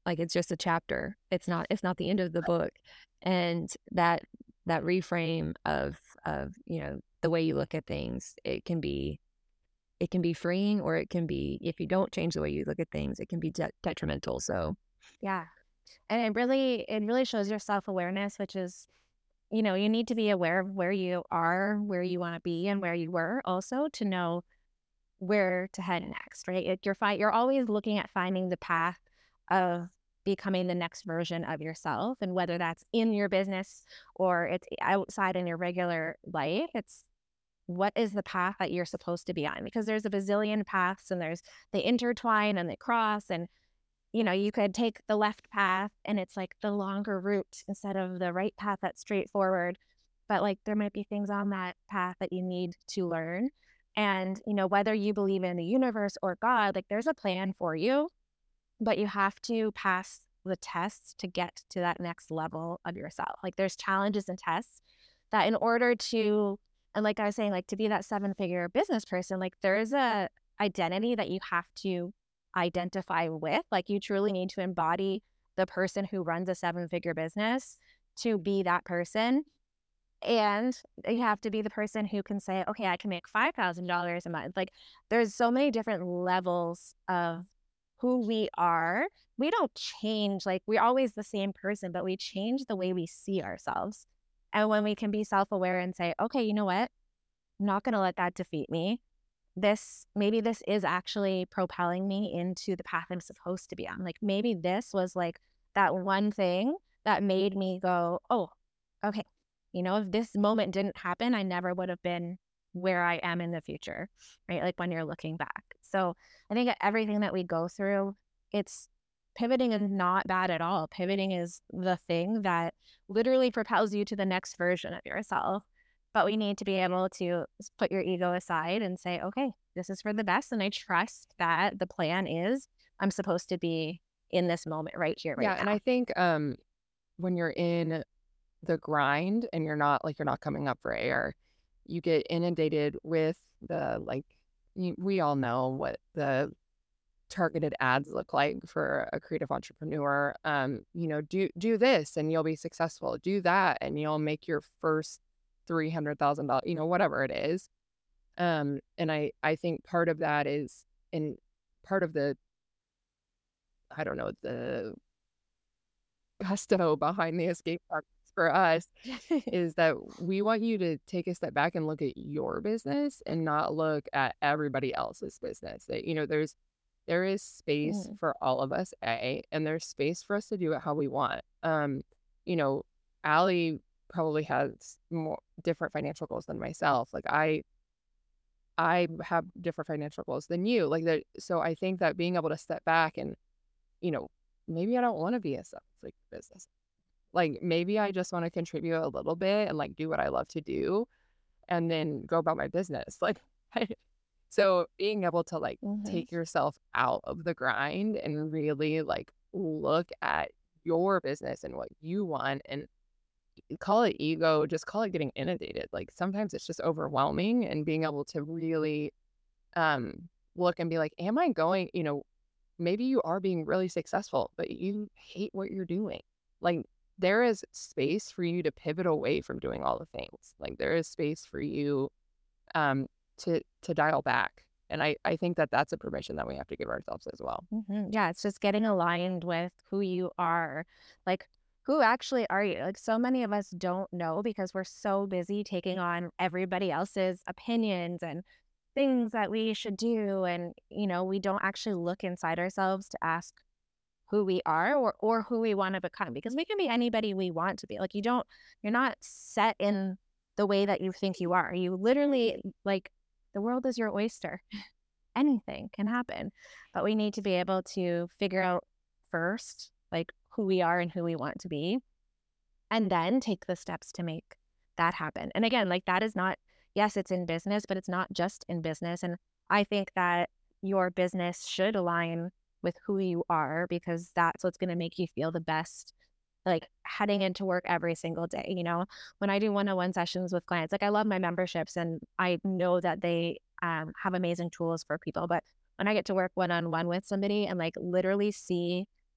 Like it's just a chapter. It's not it's not the end of the book. And that that reframe of of, you know, the way you look at things, it can be it can be freeing, or it can be, if you don't change the way you look at things, it can be de- detrimental. So, Yeah. And it really it really shows your self-awareness, which is, you know, you need to be aware of where you are, where you want to be, and where you were also to know where to head next, right? Like you're fi- you're always looking at finding the path of becoming the next version of yourself, and whether that's in your business or it's outside in your regular life, it's what is the path that you're supposed to be on? Because there's a bazillion paths, and there's they intertwine and they cross, and you know, you could take the left path and it's like the longer route instead of the right path that's straightforward. But like there might be things on that path that you need to learn. And, you know, whether you believe in the universe or God, like there's a plan for you, but you have to pass the tests to get to that next level of yourself. Like there's challenges and tests that in order to, and like I was saying, like to be that seven figure business person, like there is a identity that you have to identify with. Like you truly need to embody the person who runs a seven figure business to be that person. And you have to be the person who can say, okay, I can make five thousand dollars a month. Like there's so many different levels of who we are. We don't change, like we're always the same person, but we change the way we see ourselves. And when we can be self-aware and say, okay, you know what? I'm not going to let that defeat me. This, maybe this is actually propelling me into the path I'm supposed to be on. Like maybe this was like that one thing that made me go, oh, okay, you know, if this moment didn't happen, I never would have been where I am in the future, right? Like when you're looking back. So I think everything that we go through, it's pivoting is not bad at all. Pivoting is the thing that literally propels you to the next version of yourself. But we need to be able to s- put your ego aside and say, okay, this is for the best. And I trust that the plan is I'm supposed to be in this moment right here, Yeah, right and now. I think um when you're in the grind and you're not like you're not coming up for air, you get inundated with the like you, we all know what the targeted ads look like for a creative entrepreneur. Um, you know, do do this and you'll be successful. Do that and you'll make your first three hundred thousand dollars. You know, whatever it is. Um, and I I think part of that is in part of the I don't know the gusto behind the escape artists for us is that we want you to take a step back and look at your business and not look at everybody else's business. That, you know, there's there is space Mm, for all of us, A, and there's space for us to do it how we want. Um, you know, Allie probably has more different financial goals than myself. Like I I have different financial goals than you. Like that, so I think that being able to step back and, you know, maybe I don't want to be a seven figure business. Like, maybe I just wanna contribute a little bit and, like, do what I love to do and then go about my business. Like, I so being able to, like, mhm. take yourself out of the grind and really, like, look at your business and what you want and call it ego, just call it getting inundated. Like, sometimes it's just overwhelming and being able to really, um, look and be like, "Am I going" you know, maybe you are being really successful, but you hate what you're doing. Like, there is space for you to pivot away from doing all the things. Like, there is space for you um, to to dial back. And I, I think that that's a permission that we have to give ourselves as well. Mhm. Yeah, it's just getting aligned with who you are. Like, who actually are you? Like, so many of us don't know because we're so busy taking on everybody else's opinions and things that we should do. And, you know, we don't actually look inside ourselves to ask who we are or, or who we want to become because we can be anybody we want to be. Like, you don't, you're not set in the way that you think you are. You literally, like, the world is your oyster, anything can happen. But we need to be able to figure out first, like who we are and who we want to be, and then take the steps to make that happen. And again, like that is not, yes, it's in business, but it's not just in business. And I think that your business should align with who you are because that's what's going to make you feel the best like heading into work every single day. You know, when I do one-on-one sessions with clients, like I love my memberships and I know that they um, have amazing tools for people. But when I get to work one-on-one with somebody and like literally see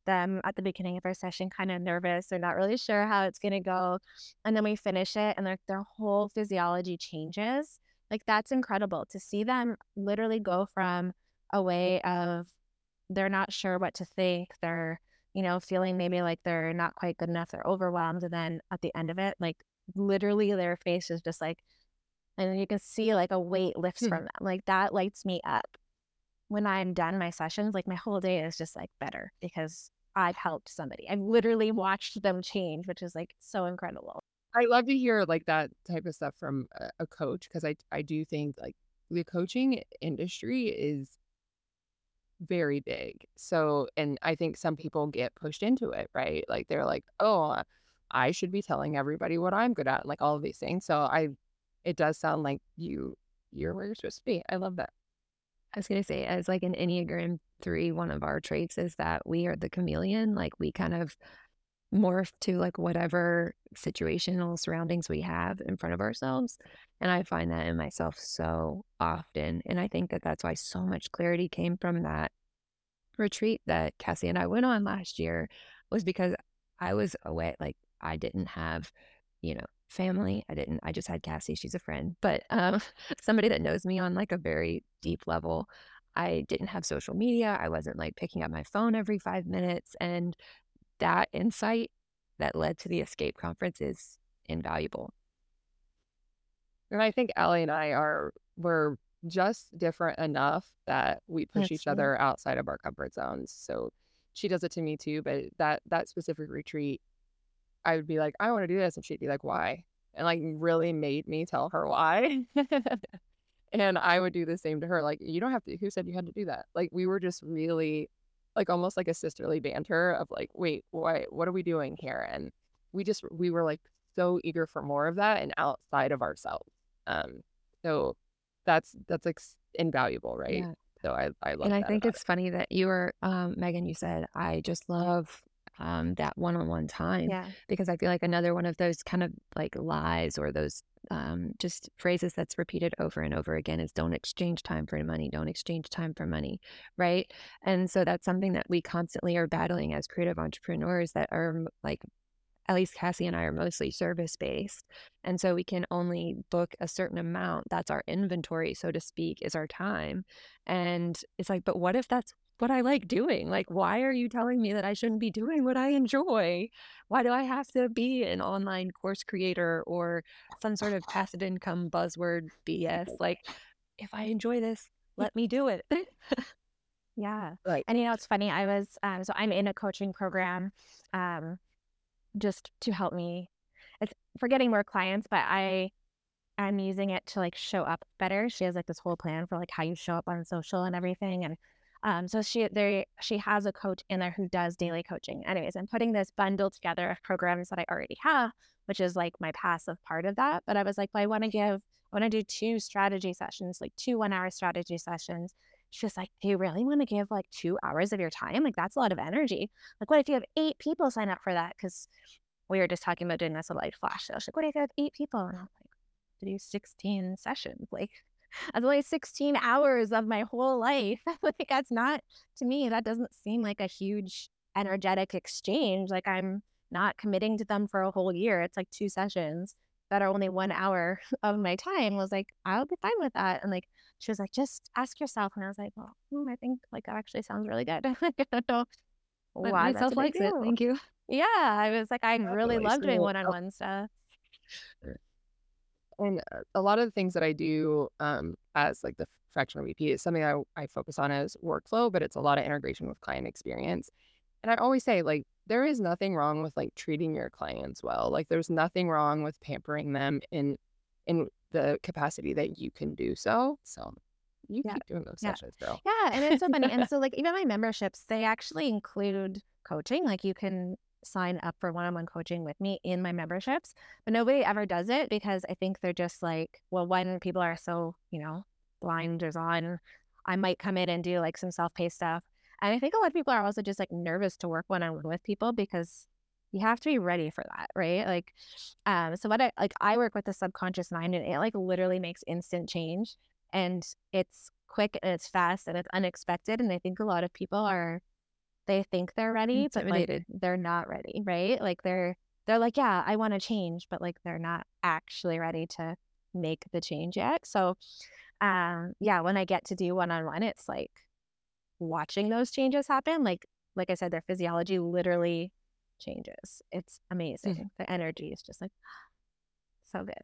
them at the beginning of our session kind of nervous. They're not really sure how it's going to go. And then we finish it and their, their whole physiology changes. Like that's incredible to see them literally go from a way of they're not sure what to think. They're, you know, feeling maybe like they're not quite good enough. They're overwhelmed. And then at the end of it, like literally their face is just like, and you can see like a weight lifts Hmm. from them. Like that lights me up. When I'm done my sessions, like my whole day is just like better because I've helped somebody. I've literally watched them change, which is like so incredible. I love to hear like that type of stuff from a, a coach because I I do think like the coaching industry is very big. So, and I think some people get pushed into it, right? Like they're like, "Oh, uh, I should be telling everybody what I'm good at," like all of these things. So I, it does sound like you you're where you're supposed to be. I love that. I was gonna say, as like an Enneagram three, one of our traits is that we are the chameleon. Like we kind of morph to like whatever situational surroundings we have in front of ourselves. And I find that in myself so often. And I think that that's why so much clarity came from that retreat that Cassie and I went on last year was because I was away. Like I didn't have, you know, family. I didn't, I just had Cassie. She's a friend, but um, somebody that knows me on like a very deep level. I didn't have social media. I wasn't like picking up my phone every five minutes. And that insight that led to the Escape conference is invaluable. And I think Allie and I are we're just different enough that we push That's each sweet. other outside of our comfort zones. So she does it to me too, but that that specific retreat, I would be like, I want to do this, and she'd be like, why? And like really made me tell her why. And I would do the same to her. Like, you don't have to, who said you had to do that? Like we were just really like almost like a sisterly banter of like, wait, why what are we doing here? And we just we were like so eager for more of that and outside of ourselves. Um, so that's that's like s- invaluable, right? Yeah. So I I love And I that think about it. it's funny that you were, um, Megan, you said, I just love um, that one on one time Yeah. because I feel like another one of those kind of like lies or those um, just phrases that's repeated over and over again is don't exchange time for money, don't exchange time for money. Right. And so that's something that we constantly are battling as creative entrepreneurs that are m- like at least Cassie and I are mostly service based. And so we can only book a certain amount. That's our inventory, so to speak, is our time. And it's like, but what if that's what I like doing? Like, why are you telling me that I shouldn't be doing what I enjoy? Why do I have to be an online course creator or some sort of passive income buzzword B S? Like, if I enjoy this, let me do it. Yeah. Like, And you know, it's funny. I was, um, so I'm in a coaching program, um, just to help me. It's for getting more clients, but I I'm using it to like show up better. She has like this whole plan for like how you show up on social and everything. And um, so she there she has a coach in there who does daily coaching. Anyways, I'm putting this bundle together of programs that I already have, which is like my passive part of that. But I was like, well, I want to give, I want to do two strategy sessions, like two one hour strategy sessions. She's like, do you really want to give like two hours of your time? Like that's a lot of energy. Like, what if you have eight people sign up for that? Because we were just talking about doing this little like flash sale. She's like, what if you have eight people? And I'm like, to do sixteen sessions. Like that's only sixteen hours of my whole life. Like that's not to me, that doesn't seem like a huge energetic exchange. Like I'm not committing to them for a whole year. It's like two sessions that are only one hour of my time. I was like, I'll be fine with that. And like she was like, just ask yourself. And I was like, well, hmm, I think like that actually sounds really good. Like, I don't know But why that's a myself big likes it. deal. Thank you. Yeah. I was like, I really definitely. love doing So, one-on-one stuff. and uh, a lot of the things that I do um, as like the fractional V P is something I, I focus on as workflow, but it's a lot of integration with client experience. And I always say, like, there is nothing wrong with like treating your clients well. Like, there's nothing wrong with pampering them in in the capacity that you can do so. So you Yeah. keep doing those Yeah. sessions, girl. Yeah, and it's so funny. And so like even my memberships, they actually include coaching. Like you can sign up for one-on-one coaching with me in my memberships, but nobody ever does it because I think they're just like, well, when people are so, you know, blinders on, I might come in and do like some self-paced stuff. And I think a lot of people are also just like nervous to work one-on-one with people because you have to be ready for that, right? Like, um, so what I like, I work with the subconscious mind, and it like literally makes instant change, and it's quick and it's fast and it's unexpected. And I think a lot of people are they think they're ready, but like Intimidated. they're not ready, right? Like they're they're like, yeah, I want to change, but like they're not actually ready to make the change yet. So, um, yeah, when I get to do one on one, it's like watching those changes happen. Like like I said, their physiology literally changes. It's Mhm. amazing. The energy is just like so good.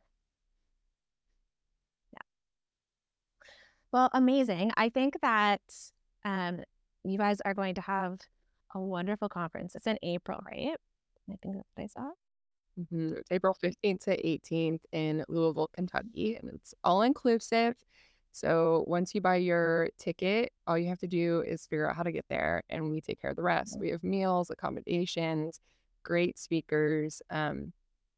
Yeah. Well, amazing. I think that um you guys are going to have a wonderful conference. It's in April, right? I think that's what I saw. Mhm. April fifteenth to eighteenth in Louisville, Kentucky, and it's all inclusive. So once you buy your ticket, all you have to do is figure out how to get there, and we take care of the rest. We have meals, accommodations, great speakers. Um,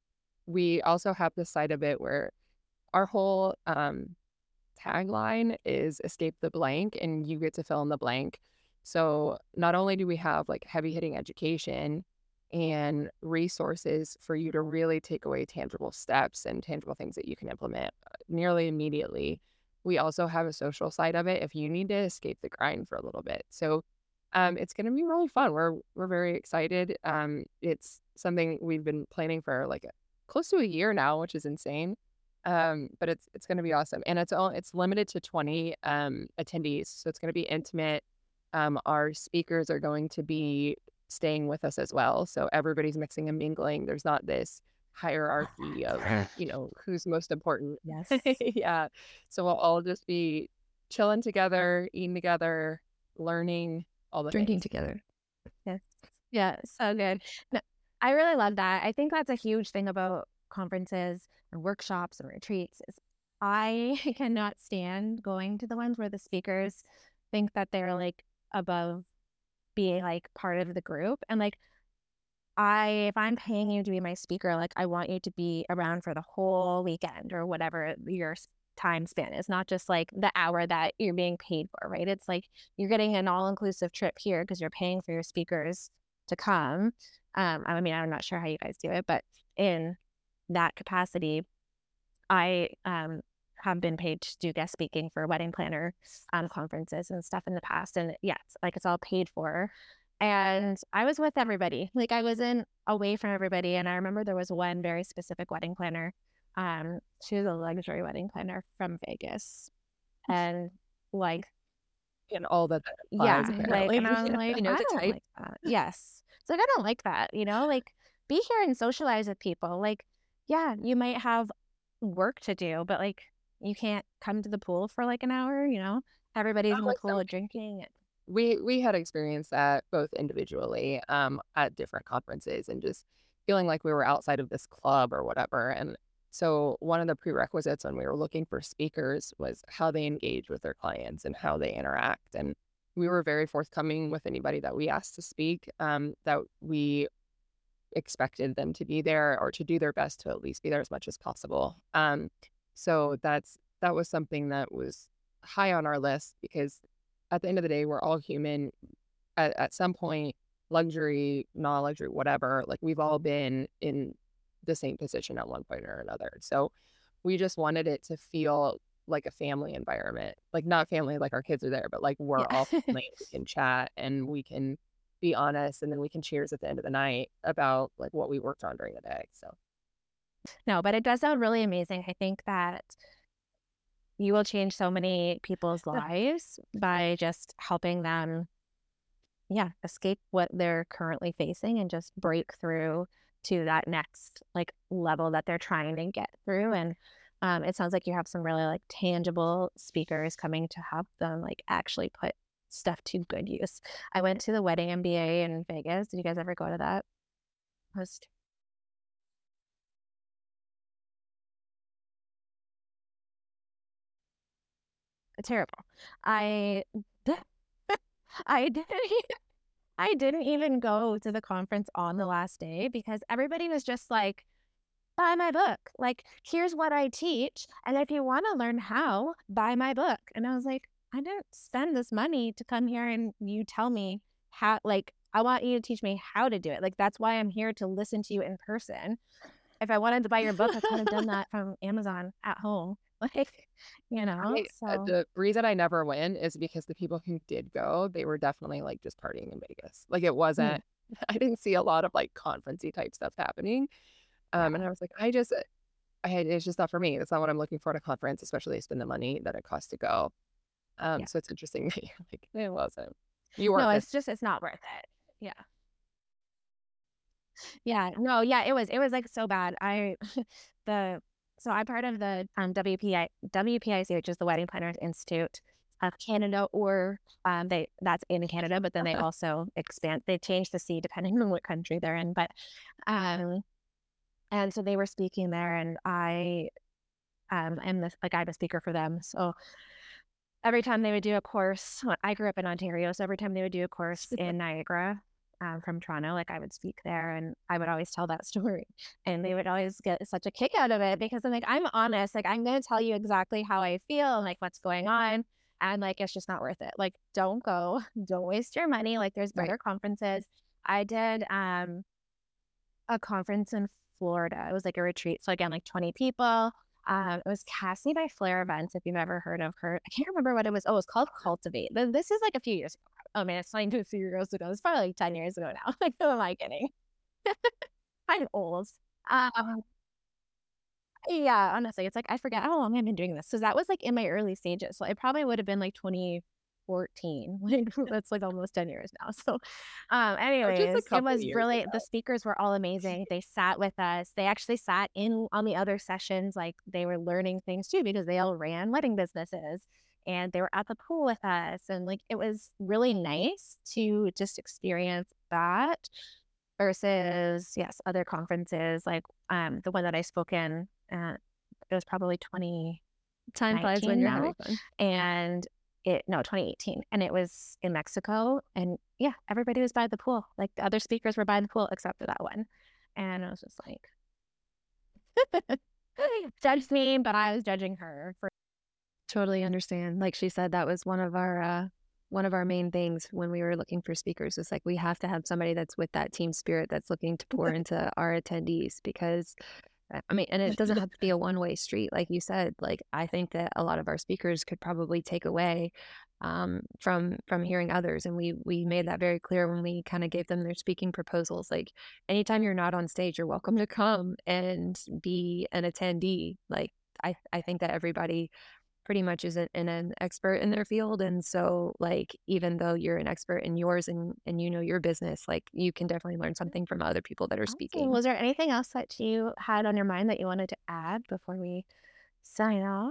we also have the side of it where our whole um, tagline is escape the blank, and you get to fill in the blank. So not only do we have like heavy hitting education and resources for you to really take away tangible steps and tangible things that you can implement uh, nearly immediately, we also have a social side of it if you need to escape the grind for a little bit. So um, it's going to be really fun. We're we're very excited. Um, it's something we've been planning for like a, close to a year now, which is insane. Um, but it's it's gonna be awesome, and it's all it's limited to twenty, um, attendees, so it's gonna be intimate. Um, our speakers are going to be staying with us as well, so everybody's mixing and mingling. There's not this hierarchy of, you know, who's most important. Yes. Yeah, so we'll all just be chilling together, eating together, learning, all the Drinking things. together. Yes. Yeah, so good. No, I really love that. I think that's a huge thing about conferences and workshops and retreats is I cannot stand going to the ones where the speakers think that they're like above being like part of the group. And like I if I'm paying you to be my speaker, like I want you to be around for the whole weekend or whatever your s- time span is, not just like the hour that you're being paid for, right? It's like you're getting an all-inclusive trip here because you're paying for your speakers to come. Um, I mean, I'm not sure how you guys do it, but in that capacity, I um have been paid to do guest speaking for wedding planner um conferences and stuff in the past. And yes, like it's all paid for. And I was with everybody. Like I wasn't away from everybody. And I remember there was one very specific wedding planner. Um, she was a luxury wedding planner from Vegas. And like, And all that that yeah, applies like, and apparently. I was You like, know I the don't type. like that. Yes. It's like, I don't like that, you know, like be here and socialize with people. Like, yeah, you might have work to do, but like you can't come to the pool for like an hour, you know? Everybody's in the Yeah. pool drinking. We we had experienced that both individually, um, at different conferences and just feeling like we were outside of this club or whatever. And so one of the prerequisites when we were looking for speakers was how they engage with their clients and how they interact. And we were very forthcoming with anybody that we asked to speak, um, that we expected them to be there or to do their best to at least be there as much as possible. Um, so that's that was something that was high on our list because at the end of the day, we're all human. At, at some point, luxury, non-luxury, whatever, like we've all been in the same position at one point or another. So we just wanted it to feel like a family environment, like not family, like our kids are there, but like we're Yeah. all family. We can chat and we can be honest, and then we can cheers at the end of the night about like what we worked on during the day. So No, but it does sound really amazing. I think that you will change so many people's lives by just helping them, yeah, escape what they're currently facing and just break through to that next like level that they're trying to get through. And um, it sounds like you have some really like tangible speakers coming to help them like actually put stuff to good use. I went to the wedding M B A in Vegas. Did you guys ever go to that? It was terrible. I I didn't I didn't even go to the conference on the last day because everybody was just like, buy my book. Like, here's what I teach. And if you want to learn how, buy my book. And I was like, I didn't spend this money to come here and you tell me how, like, I want you to teach me how to do it. Like, that's why I'm here to listen to you in person. If I wanted to buy your book, I could have done that from Amazon at home. like, you know? I uh, So the reason I never went is because the people who did go, they were definitely, like, just partying in Vegas. Like, it mm, wasn't I didn't see a lot of, like, conference-y type stuff happening, um, and yeah, I was like, I just uh, I had it's just not for me. That's not what I'm looking for at a conference, especially to spend the money that it costs to go. Um, yeah. so it's interesting that you're like, "It wasn't." You weren't No, missing. it's just it's not worth it. Yeah. Yeah. No, yeah, it was it was, like, so bad. I the so I'm part of the, um, W P I W P I C, which is the Wedding Planners Institute of Canada, or, um, they that's in Canada, but then they also expand they change the C depending on what country they're in, but, um and so they were speaking there, and I, um, am the like, I'm a speaker for them, so every time they would do a course well, I grew up in Ontario, so every time they would do a course in Niagara, um, from Toronto, like, I would speak there, and I would always tell that story, and they would always get such a kick out of it because I'm like, "I'm honest, like, I'm gonna tell you exactly how I feel and, like, what's going on, and, like, it's just not worth it. Like, don't go. Don't waste your money, like, there's Right. better conferences." I did, um, a conference in Florida. It was, like, a retreat, so, again, like, twenty people. Um, it was Cassie by Flair Events, if you've ever heard of her. I can't remember what it was. Oh, it's called Cultivate. Th this is, like, a few years ago. Oh, man, it's not even a few years ago. It's probably, like, ten years ago now. Like, who am I kidding? I'm old. Um, yeah, honestly, it's like I forget how long I've been doing this. So that was, like, in my early stages. So it probably would have been, like, twenty fourteen. Like, that's, like, almost ten years now. So, um, Or just a anyways, it couple was years really the ago. speakers were all amazing. They sat with us. They actually sat in on the other sessions, like, they were learning things too because they all ran wedding businesses, and they were at the pool with us, and, like, it was really nice to just experience that versus, yes, other conferences, like, um, the one that I spoke in, uh, it was probably Time flies when twenty nineteen you're now, having fun. and it no, twenty eighteen, and it was in Mexico, and, yeah, everybody was by the pool, like, the other speakers were by the pool except for that one, and I was just like, "Judged me, but I was judging her for." Totally understand. Like she said, that was one of our uh one of our main things when we were looking for speakers. It's like we have to have somebody that's with that team spirit that's looking to pour into our attendees because uh, I mean, and it doesn't have to be a one-way street, like you said. Like I think that a lot of our speakers could probably take away um, from from hearing others, and we we made that very clear when we kind of gave them their speaking proposals. Like anytime you're not on stage, you're welcome to come and be an attendee. Like I I think that everybody pretty much isn't an an expert in their field, and so, like, even though you're an expert in yours and and you know your business, like, you can definitely learn something from other people that are Awesome. speaking. Was there anything else that you had on your mind that you wanted to add before we sign off?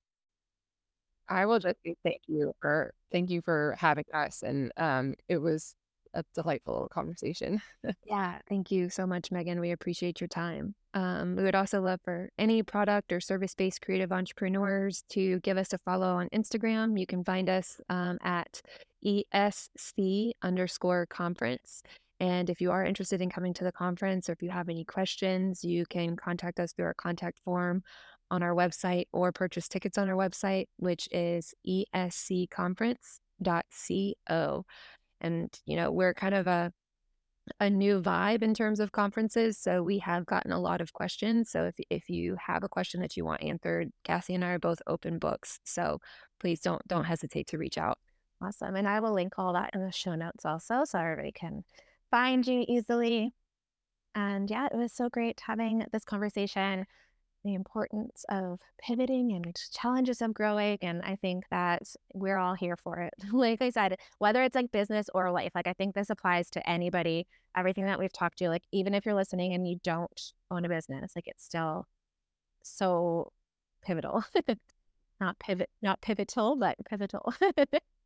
I will just say thank you for thank you for having us, and, um, it was a delightful conversation. Yeah, thank you so much, Megan. We appreciate your time. Um, we would also love for any product or service-based creative entrepreneurs to give us a follow on Instagram. You can find us um, at E S C underscore conference. And if you are interested in coming to the conference or if you have any questions, you can contact us through our contact form on our website or purchase tickets on our website, which is E S C conference dot co. And, you know, we're kind of a a new vibe in terms of conferences, so we have gotten a lot of questions. So if if you have a question that you want answered, Cassie and I are both open books. So please don't don't hesitate to reach out. Awesome. And I will link all that in the show notes also so everybody can find you easily. And yeah, it was so great having this conversation, the importance of pivoting and challenges of growing. And I think that we're all here for it. Like I said, whether it's like business or life, like I think this applies to anybody, everything that we've talked to, like even if you're listening and you don't own a business, like it's still so pivotal. Not pivot, not pivotal, but pivotal.